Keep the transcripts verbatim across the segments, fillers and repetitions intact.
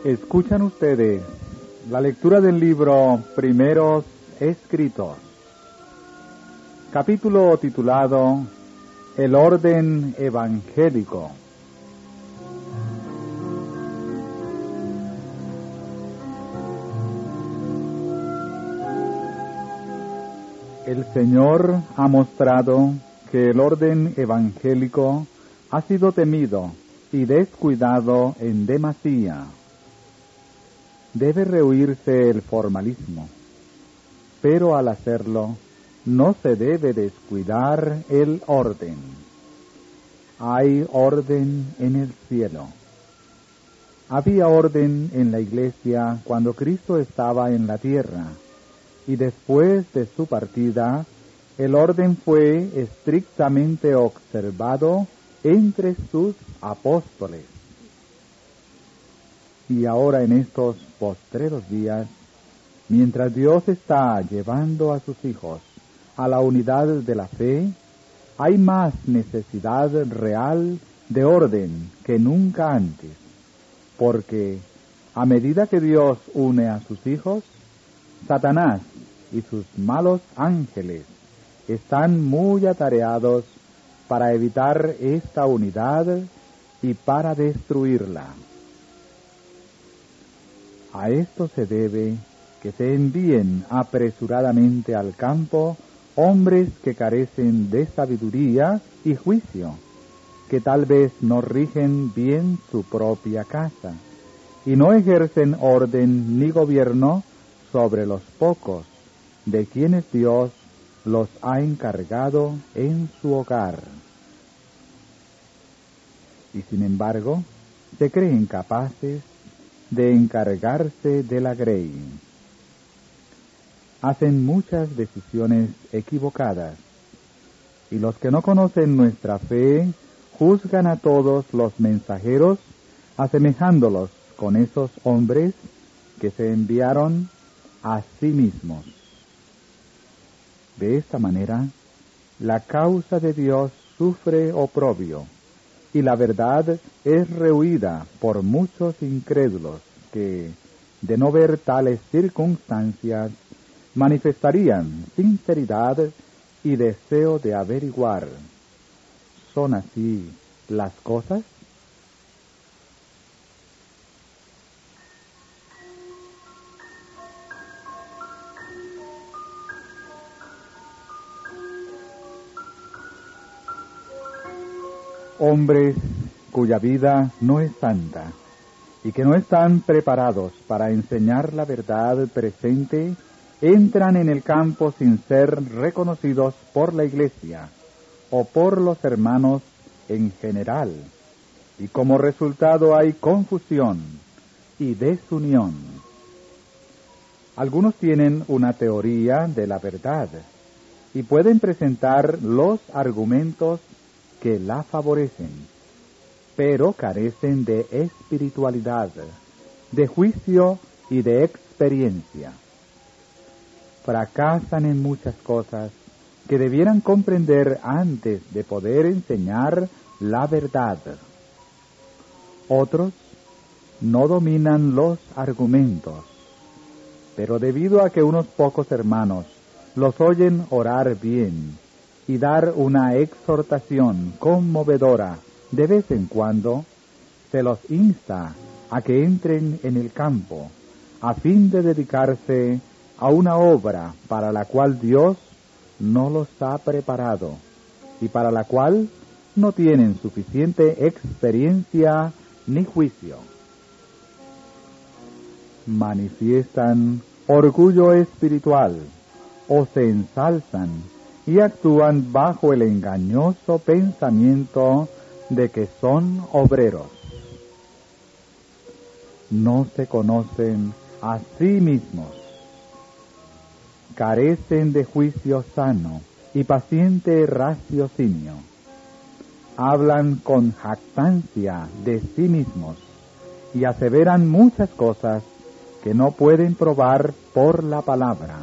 Escuchan ustedes la lectura del libro Primeros Escritos, capítulo titulado El orden evangélico. El Señor ha mostrado que el orden evangélico ha sido temido y descuidado en demasía. Debe rehuirse el formalismo, pero al hacerlo no se debe descuidar el orden. Hay orden en el cielo. Había orden en la iglesia cuando Cristo estaba en la tierra, y después de su partida, el orden fue estrictamente observado entre sus apóstoles. Y ahora en estos postreros días, mientras Dios está llevando a sus hijos a la unidad de la fe, hay más necesidad real de orden que nunca antes, porque a medida que Dios une a sus hijos, Satanás y sus malos ángeles están muy atareados para evitar esta unidad y para destruirla. A esto se debe que se envíen apresuradamente al campo hombres que carecen de sabiduría y juicio, que tal vez no rigen bien su propia casa, y no ejercen orden ni gobierno sobre los pocos, de quienes Dios los ha encargado en su hogar. Y sin embargo, se creen capaces de encargarse de la grey. Hacen muchas decisiones equivocadas, y los que no conocen nuestra fe juzgan a todos los mensajeros, asemejándolos con esos hombres que se enviaron a sí mismos. De esta manera, la causa de Dios sufre oprobio, y la verdad es rehuida por muchos incrédulos que, de no ver tales circunstancias, manifestarían sinceridad y deseo de averiguar. ¿Son así las cosas? Hombres cuya vida no es santa y que no están preparados para enseñar la verdad presente, entran en el campo sin ser reconocidos por la iglesia o por los hermanos en general, y como resultado hay confusión y desunión. Algunos tienen una teoría de la verdad y pueden presentar los argumentos que la favorecen, pero carecen de espiritualidad, de juicio y de experiencia. Fracasan en muchas cosas que debieran comprender antes de poder enseñar la verdad. Otros no dominan los argumentos, pero debido a que unos pocos hermanos los oyen orar bien y dar una exhortación conmovedora de vez en cuando, se los insta a que entren en el campo, a fin de dedicarse a una obra para la cual Dios no los ha preparado, y para la cual no tienen suficiente experiencia ni juicio. Manifiestan orgullo espiritual, o se ensalzan y actúan bajo el engañoso pensamiento de que son obreros. No se conocen a sí mismos. Carecen de juicio sano y paciente raciocinio. Hablan con jactancia de sí mismos y aseveran muchas cosas que no pueden probar por la palabra.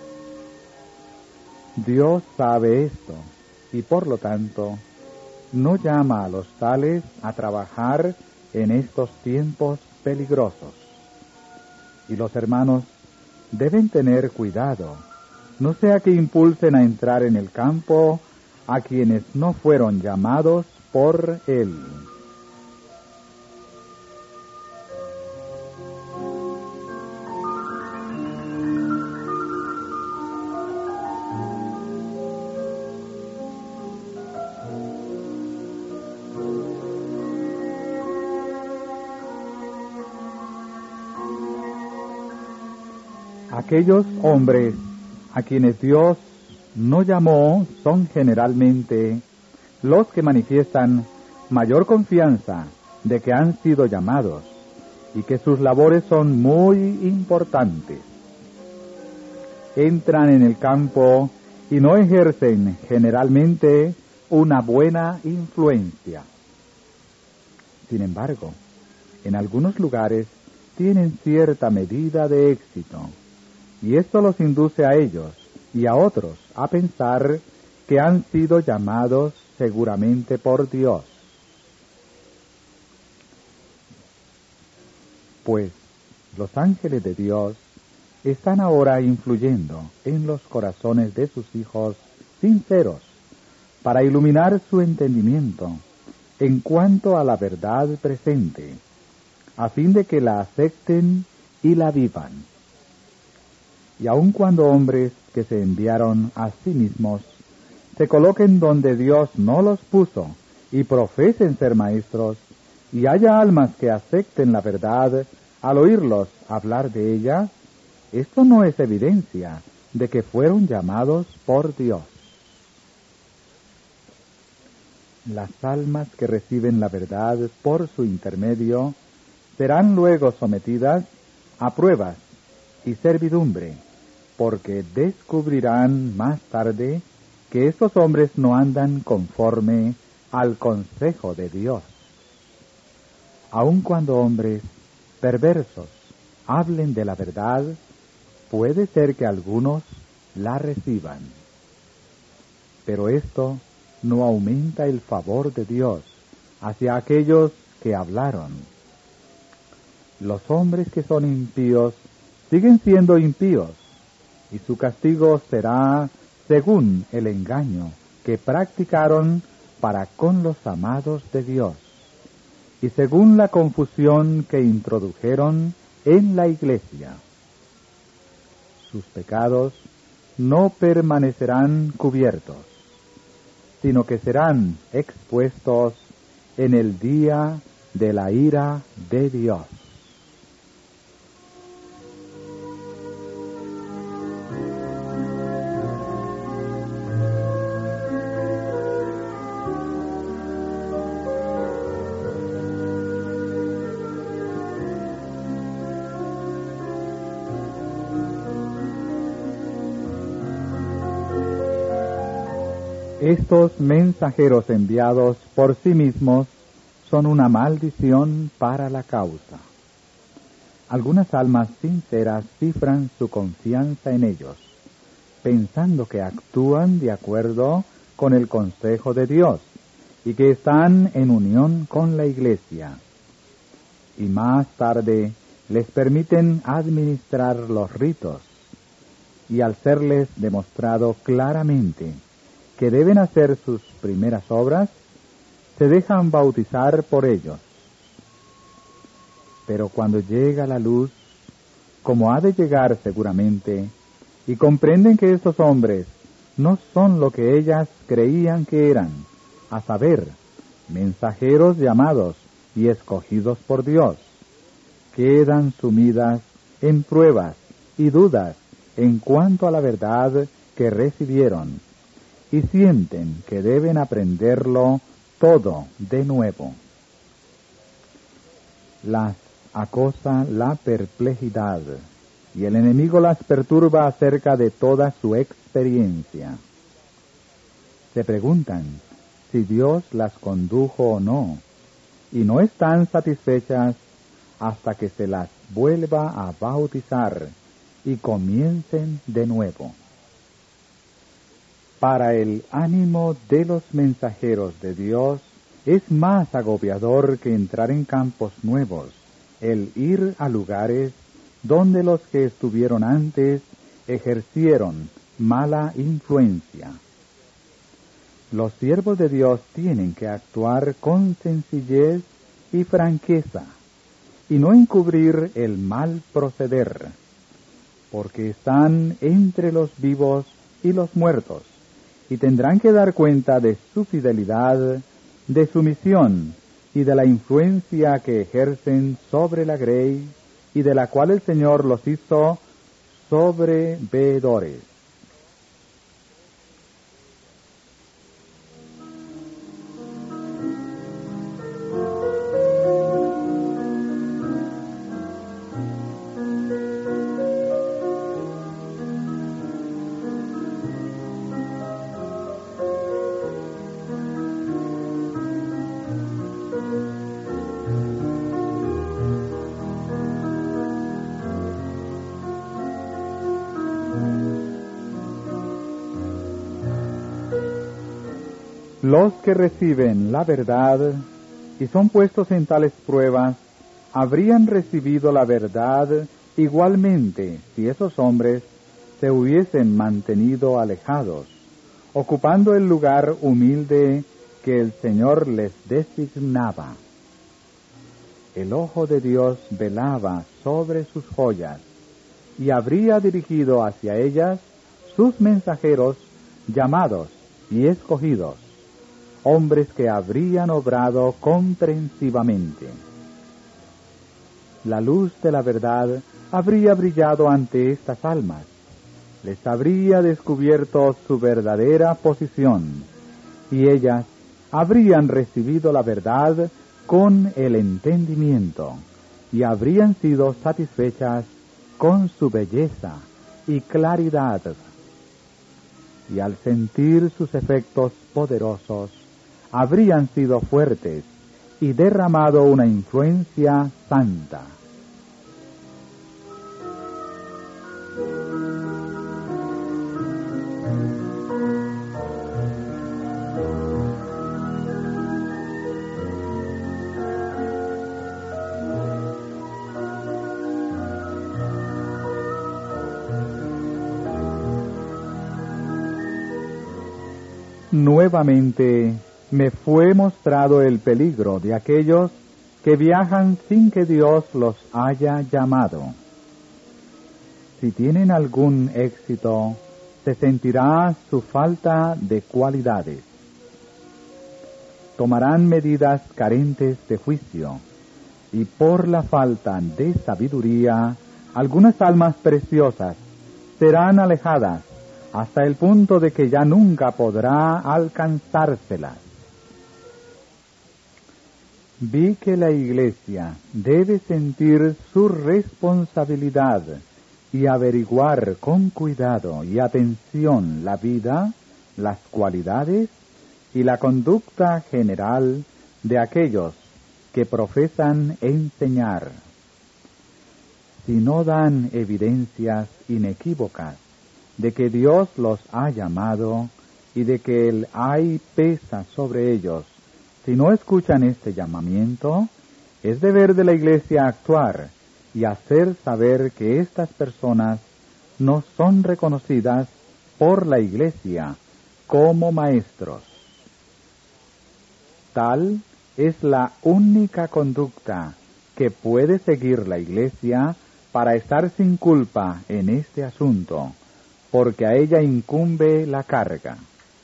Dios sabe esto y por lo tanto no llama a los tales a trabajar en estos tiempos peligrosos. y los hermanos deben tener cuidado, no sea que impulsen a entrar en el campo a quienes no fueron llamados por él. Aquellos hombres a quienes Dios no llamó son generalmente los que manifiestan mayor confianza de que han sido llamados y que sus labores son muy importantes. Entran en el campo y no ejercen generalmente una buena influencia. Sin embargo, en algunos lugares tienen cierta medida de éxito, y esto los induce a ellos y a otros a pensar que han sido llamados seguramente por Dios. Pues los ángeles de Dios están ahora influyendo en los corazones de sus hijos sinceros para iluminar su entendimiento en cuanto a la verdad presente, a fin de que la acepten y la vivan. Y aun cuando hombres que se enviaron a sí mismos se coloquen donde Dios no los puso y profesen ser maestros, y haya almas que acepten la verdad al oírlos hablar de ella, esto no es evidencia de que fueron llamados por Dios. Las almas que reciben la verdad por su intermedio serán luego sometidas a pruebas y servidumbre, porque descubrirán más tarde que estos hombres no andan conforme al consejo de Dios. Aun cuando hombres perversos hablen de la verdad, puede ser que algunos la reciban. Pero esto no aumenta el favor de Dios hacia aquellos que hablaron. Los hombres que son impíos siguen siendo impíos, y su castigo será según el engaño que practicaron para con los amados de Dios, y según la confusión que introdujeron en la iglesia. Sus pecados no permanecerán cubiertos, sino que serán expuestos en el día de la ira de Dios. Estos mensajeros enviados por sí mismos son una maldición para la causa. Algunas almas sinceras cifran su confianza en ellos, pensando que actúan de acuerdo con el consejo de Dios y que están en unión con la iglesia. Y más tarde les permiten administrar los ritos, y al serles demostrado claramente que deben hacer sus primeras obras, se dejan bautizar por ellos. Pero cuando llega la luz, como ha de llegar seguramente, y comprenden que estos hombres no son lo que ellas creían que eran, a saber, mensajeros llamados y escogidos por Dios, quedan sumidas en pruebas y dudas en cuanto a la verdad que recibieron, y sienten que deben aprenderlo todo de nuevo. Las acosa la perplejidad, y el enemigo las perturba acerca de toda su experiencia. Se preguntan si Dios las condujo o no, y no están satisfechas hasta que se las vuelva a bautizar y comiencen de nuevo. Para el ánimo de los mensajeros de Dios es más agobiador que entrar en campos nuevos el ir a lugares donde los que estuvieron antes ejercieron mala influencia. Los siervos de Dios tienen que actuar con sencillez y franqueza, y no encubrir el mal proceder, porque están entre los vivos y los muertos, y tendrán que dar cuenta de su fidelidad, de su misión y de la influencia que ejercen sobre la grey, y de la cual el Señor los hizo sobreveedores. Los que reciben la verdad y son puestos en tales pruebas, habrían recibido la verdad igualmente si esos hombres se hubiesen mantenido alejados, ocupando el lugar humilde que el Señor les designaba. El ojo de Dios velaba sobre sus joyas y habría dirigido hacia ellas sus mensajeros llamados y escogidos, hombres que habrían obrado comprensivamente. La luz de la verdad habría brillado ante estas almas, les habría descubierto su verdadera posición, y ellas habrían recibido la verdad con el entendimiento, y habrían sido satisfechas con su belleza y claridad. Y al sentir sus efectos poderosos, habrían sido fuertes y derramado una influencia santa. Nuevamente me fue mostrado el peligro de aquellos que viajan sin que Dios los haya llamado. Si tienen algún éxito, se sentirá su falta de cualidades. Tomarán medidas carentes de juicio, y por la falta de sabiduría, algunas almas preciosas serán alejadas hasta el punto de que ya nunca podrá alcanzárselas. Vi que la Iglesia debe sentir su responsabilidad y averiguar con cuidado y atención la vida, las cualidades y la conducta general de aquellos que profesan enseñar. Si no dan evidencias inequívocas de que Dios los ha llamado y de que el ay pesa sobre ellos, si no escuchan este llamamiento, es deber de la Iglesia actuar y hacer saber que estas personas no son reconocidas por la Iglesia como maestros. Tal es la única conducta que puede seguir la Iglesia para estar sin culpa en este asunto, porque a ella incumbe la carga.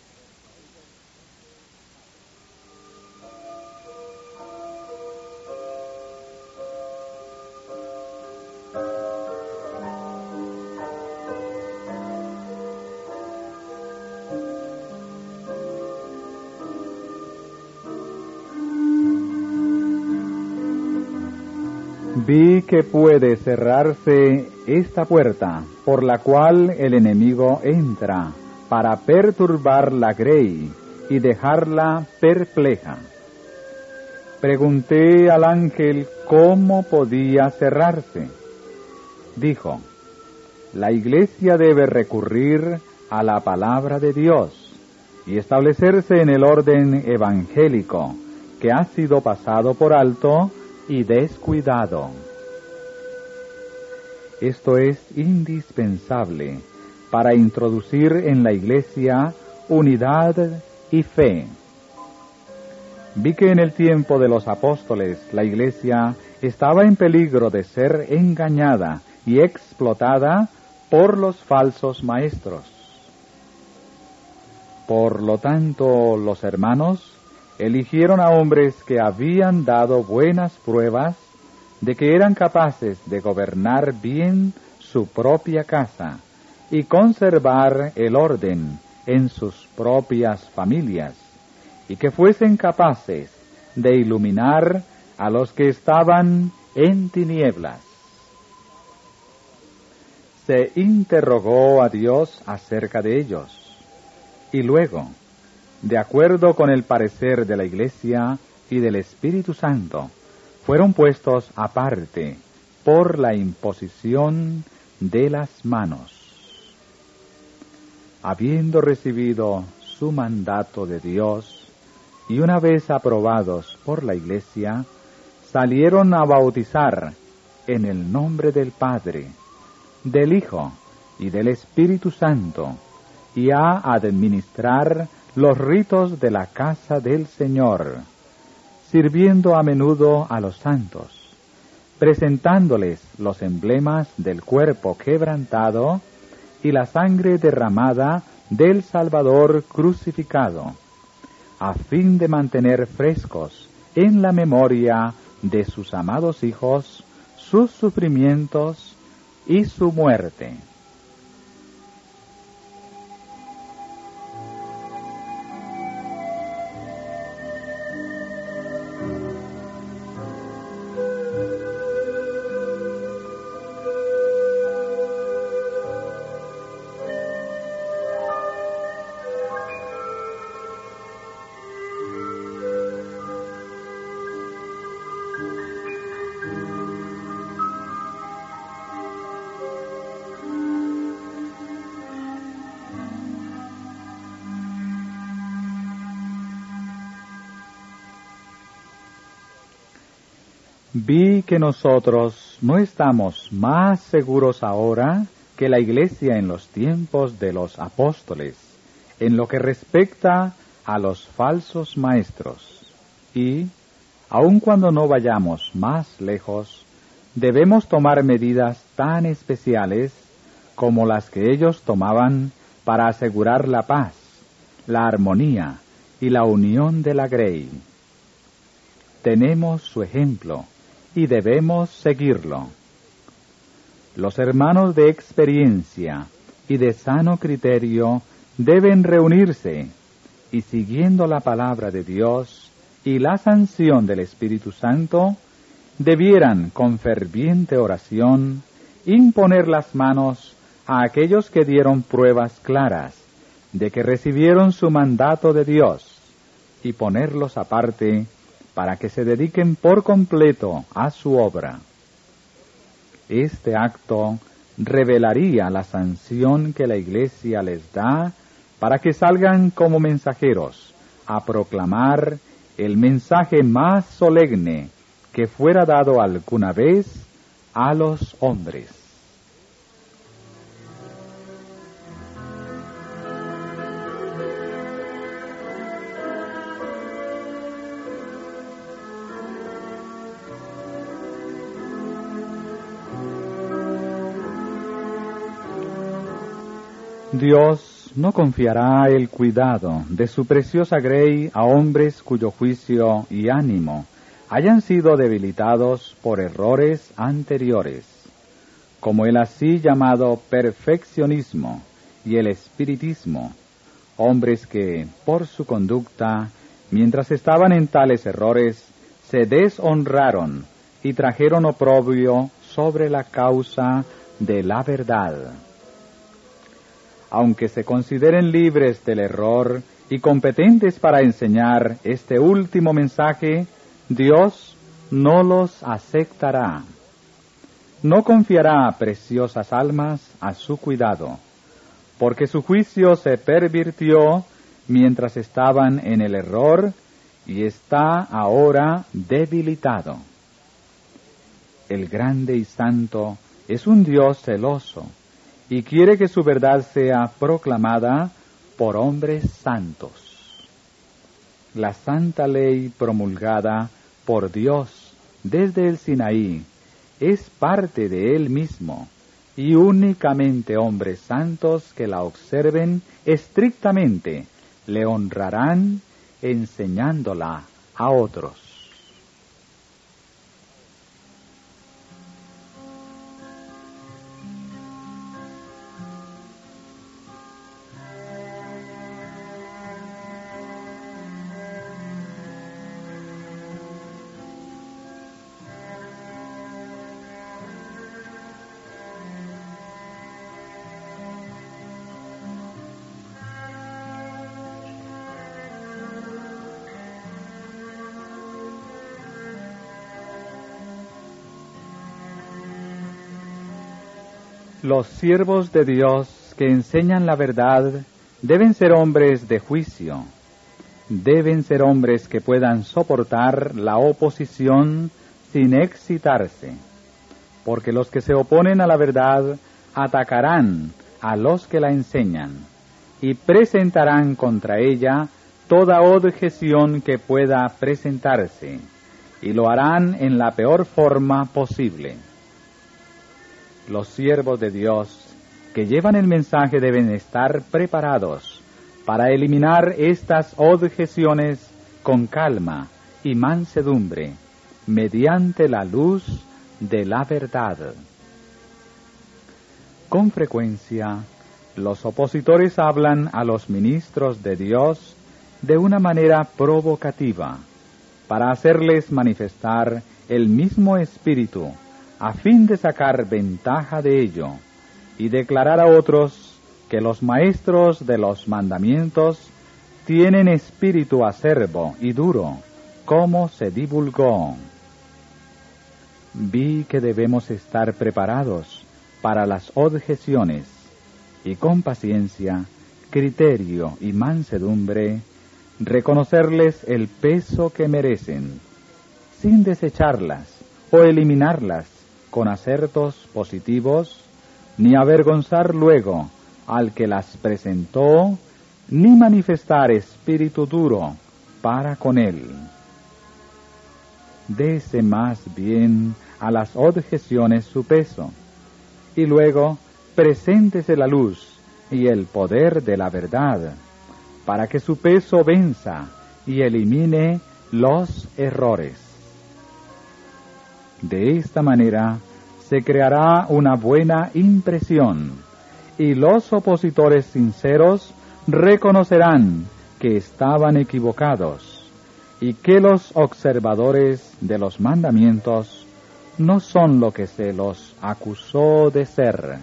Vi que puede cerrarse esta puerta por la cual el enemigo entra para perturbar la grey y dejarla perpleja. Pregunté al ángel cómo podía cerrarse. Dijo: la Iglesia debe recurrir a la palabra de Dios y establecerse en el orden evangélico que ha sido pasado por alto y descuidado. Esto es indispensable para introducir en la Iglesia unidad y fe. Vi que en el tiempo de los apóstoles la Iglesia estaba en peligro de ser engañada y explotada por los falsos maestros. Por lo tanto, los hermanos eligieron a hombres que habían dado buenas pruebas de que eran capaces de gobernar bien su propia casa y conservar el orden en sus propias familias, y que fuesen capaces de iluminar a los que estaban en tinieblas. Se interrogó a Dios acerca de ellos, y luego, de acuerdo con el parecer de la Iglesia y del Espíritu Santo, fueron puestos aparte por la imposición de las manos. Habiendo recibido su mandato de Dios, y una vez aprobados por la Iglesia, salieron a bautizar en el nombre del Padre, del Hijo y del Espíritu Santo, y a administrar los ritos de la casa del Señor, sirviendo a menudo a los santos, presentándoles los emblemas del cuerpo quebrantado y la sangre derramada del Salvador crucificado, a fin de mantener frescos en la memoria de sus amados hijos sus sufrimientos y su muerte. Vi que nosotros no estamos más seguros ahora que la Iglesia en los tiempos de los apóstoles, en lo que respecta a los falsos maestros, y, aun cuando no vayamos más lejos, debemos tomar medidas tan especiales como las que ellos tomaban para asegurar la paz, la armonía y la unión de la grey. Tenemos su ejemplo y debemos seguirlo. Los hermanos de experiencia y de sano criterio deben reunirse y, siguiendo la palabra de Dios y la sanción del Espíritu Santo, debieran con ferviente oración imponer las manos a aquellos que dieron pruebas claras de que recibieron su mandato de Dios y ponerlos aparte para que se dediquen por completo a su obra. Este acto revelaría la sanción que la Iglesia les da para que salgan como mensajeros a proclamar el mensaje más solemne que fuera dado alguna vez a los hombres. Dios no confiará el cuidado de su preciosa grey a hombres cuyo juicio y ánimo hayan sido debilitados por errores anteriores, como el así llamado perfeccionismo y el espiritismo, hombres que, por su conducta, mientras estaban en tales errores, se deshonraron y trajeron oprobio sobre la causa de la verdad. Aunque se consideren libres del error y competentes para enseñar este último mensaje, Dios no los aceptará. No confiará preciosas almas a su cuidado, porque su juicio se pervirtió mientras estaban en el error y está ahora debilitado. El grande y santo es un Dios celoso y quiere que su verdad sea proclamada por hombres santos. La santa ley promulgada por Dios desde el Sinaí es parte de Él mismo, y únicamente hombres santos que la observen estrictamente le honrarán enseñándola a otros. Los siervos de Dios que enseñan la verdad deben ser hombres de juicio, deben ser hombres que puedan soportar la oposición sin excitarse, porque los que se oponen a la verdad atacarán a los que la enseñan y presentarán contra ella toda objeción que pueda presentarse, y lo harán en la peor forma posible. Los siervos de Dios que llevan el mensaje deben estar preparados para eliminar estas objeciones con calma y mansedumbre, mediante la luz de la verdad. Con frecuencia, los opositores hablan a los ministros de Dios de una manera provocativa, para hacerles manifestar el mismo espíritu, a fin de sacar ventaja de ello, y declarar a otros que los maestros de los mandamientos tienen espíritu acerbo y duro, como se divulgó. Vi que debemos estar preparados para las objeciones, y con paciencia, criterio y mansedumbre, reconocerles el peso que merecen, sin desecharlas o eliminarlas con acertos positivos, ni avergonzar luego al que las presentó, ni manifestar espíritu duro para con él. Dese más bien a las objeciones su peso, y luego preséntese la luz y el poder de la verdad, para que su peso venza y elimine los errores. De esta manera se creará una buena impresión, y los opositores sinceros reconocerán que estaban equivocados, y que los observadores de los mandamientos no son lo que se los acusó de ser.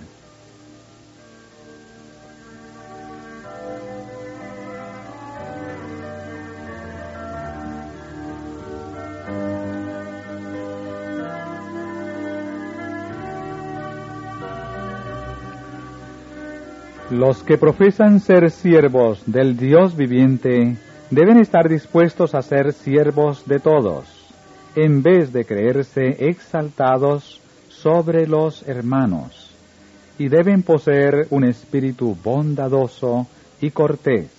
Los que profesan ser siervos del Dios viviente deben estar dispuestos a ser siervos de todos, en vez de creerse exaltados sobre los hermanos, y deben poseer un espíritu bondadoso y cortés.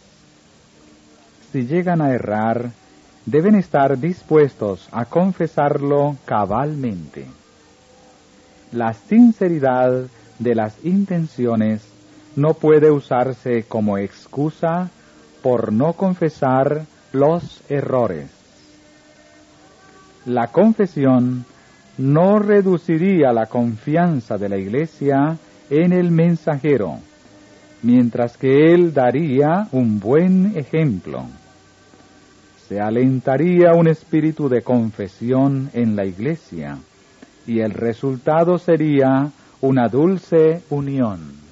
Si llegan a errar, deben estar dispuestos a confesarlo cabalmente. La sinceridad de las intenciones no puede usarse como excusa por no confesar los errores. La confesión no reduciría la confianza de la Iglesia en el mensajero, mientras que él daría un buen ejemplo. Se alentaría un espíritu de confesión en la Iglesia, y el resultado sería una dulce unión.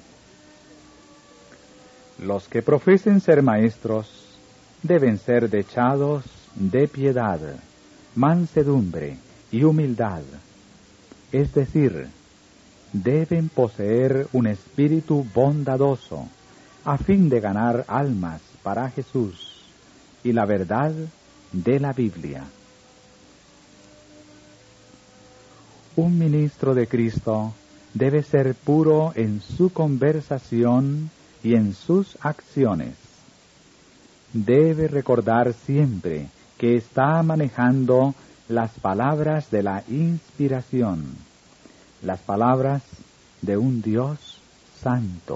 Los que profesen ser maestros deben ser dechados de piedad, mansedumbre y humildad, es decir, deben poseer un espíritu bondadoso a fin de ganar almas para Jesús y la verdad de la Biblia. Un ministro de Cristo debe ser puro en su conversación y en sus acciones. Debe recordar siempre que está manejando las palabras de la inspiración, las palabras de un Dios santo.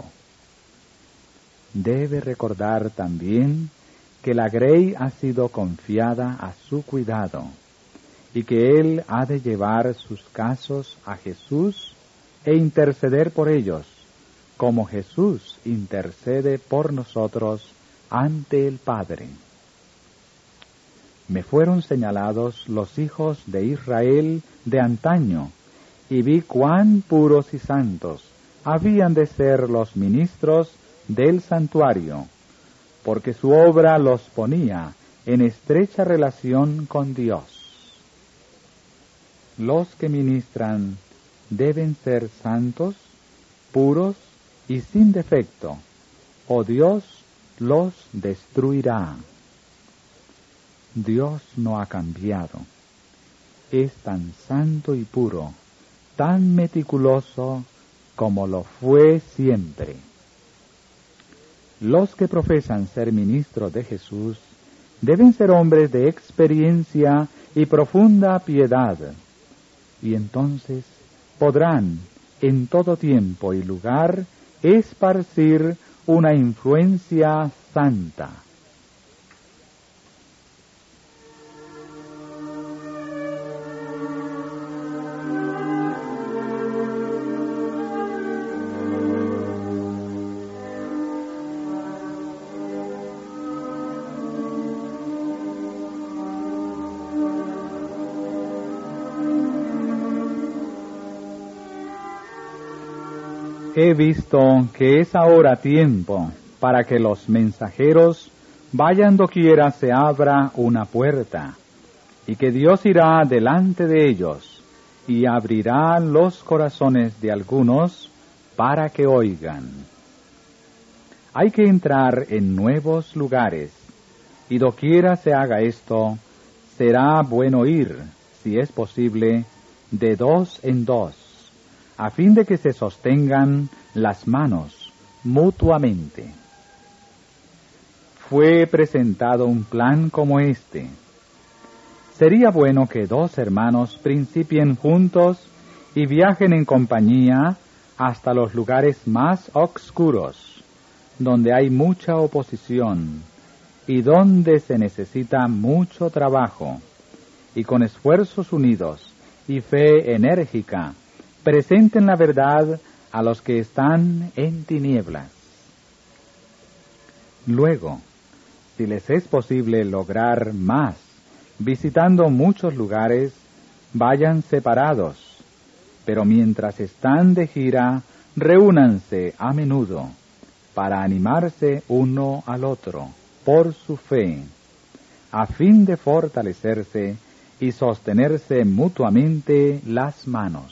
Debe recordar también que la grey ha sido confiada a su cuidado y que él ha de llevar sus casos a Jesús e interceder por ellos, como Jesús intercede por nosotros ante el Padre. Me fueron señalados los hijos de Israel de antaño, y vi cuán puros y santos habían de ser los ministros del santuario, porque su obra los ponía en estrecha relación con Dios. Los que ministran deben ser santos, puros y sin defecto, o Dios los destruirá. Dios no ha cambiado. Es tan santo y puro, tan meticuloso como lo fue siempre. Los que profesan ser ministros de Jesús deben ser hombres de experiencia y profunda piedad, y entonces podrán en todo tiempo y lugar esparcir una influencia santa. He visto que es ahora tiempo para que los mensajeros vayan doquiera se abra una puerta, y que Dios irá delante de ellos, y abrirá los corazones de algunos para que oigan. Hay que entrar en nuevos lugares, y doquiera se haga esto, será bueno ir, si es posible, de dos en dos, a fin de que se sostengan las manos mutuamente. Fue presentado un plan como este. Sería bueno que dos hermanos principien juntos y viajen en compañía hasta los lugares más oscuros, donde hay mucha oposición y donde se necesita mucho trabajo, y con esfuerzos unidos y fe enérgica, presenten la verdad a los que están en tinieblas. Luego, si les es posible lograr más, visitando muchos lugares, vayan separados, pero mientras están de gira, reúnanse a menudo para animarse uno al otro por su fe, a fin de fortalecerse y sostenerse mutuamente las manos.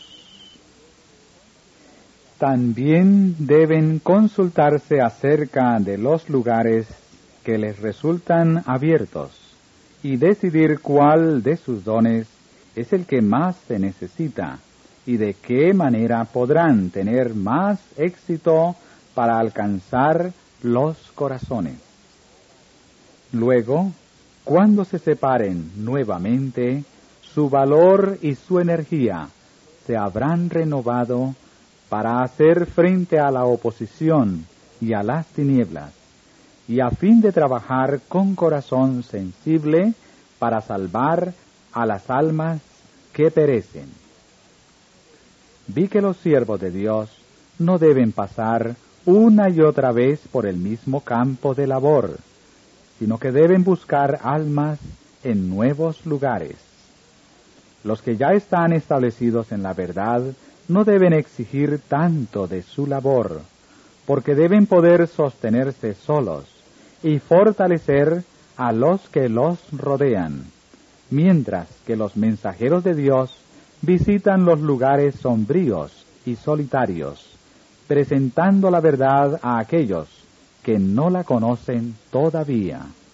También deben consultarse acerca de los lugares que les resultan abiertos y decidir cuál de sus dones es el que más se necesita y de qué manera podrán tener más éxito para alcanzar los corazones. Luego, cuando se separen nuevamente, su valor y su energía se habrán renovado para hacer frente a la oposición y a las tinieblas, y a fin de trabajar con corazón sensible para salvar a las almas que perecen. Vi que los siervos de Dios no deben pasar una y otra vez por el mismo campo de labor, sino que deben buscar almas en nuevos lugares. Los que ya están establecidos en la verdad no deben exigir tanto de su labor, porque deben poder sostenerse solos y fortalecer a los que los rodean, mientras que los mensajeros de Dios visitan los lugares sombríos y solitarios, presentando la verdad a aquellos que no la conocen todavía.